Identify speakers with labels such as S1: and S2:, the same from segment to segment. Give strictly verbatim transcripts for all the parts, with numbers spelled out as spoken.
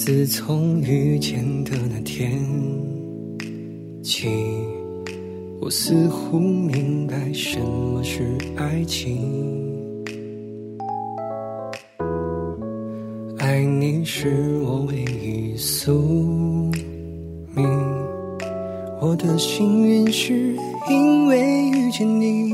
S1: 自从遇见的那天起，我似乎明白什么是爱情。爱你是我唯一宿命，我的幸运是因为遇见你，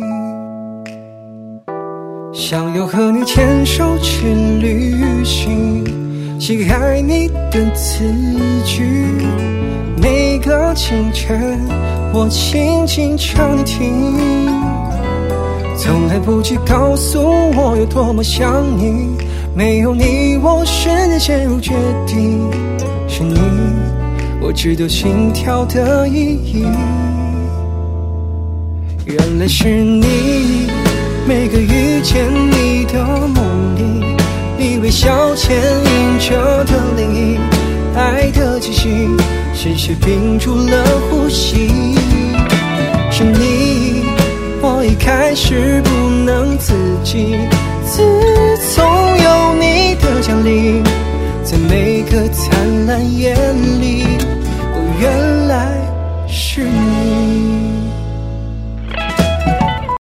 S1: 想要和你牵手去旅行，写给爱你的字句，每个清晨我轻轻唱你听，从来不去告诉我有多么想你，没有你我瞬间陷入绝地，是你我知道心跳的意义，原来是你，每个遇见你的梦里，你微笑牵引着的涟漪，爱的气息是谁屏住了呼吸，是你我一开始不能自己，自从有你的降临，在每个灿烂夜里